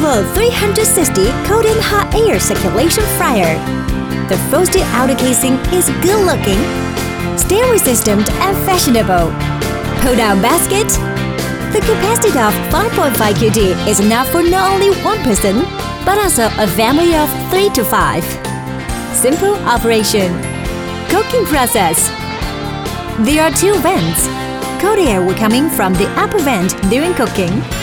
powerful 360 cold-in hot air circulation fryer. The frosted outer casing is good-looking, stain-resistant and fashionable. Pull-down basket. The capacity of 5.5 kg is enough for not only one person, but also a family of 3 to 5. Simple operation. Cooking process. There are 2 vents. Cold air will come in from the upper vent during cooking.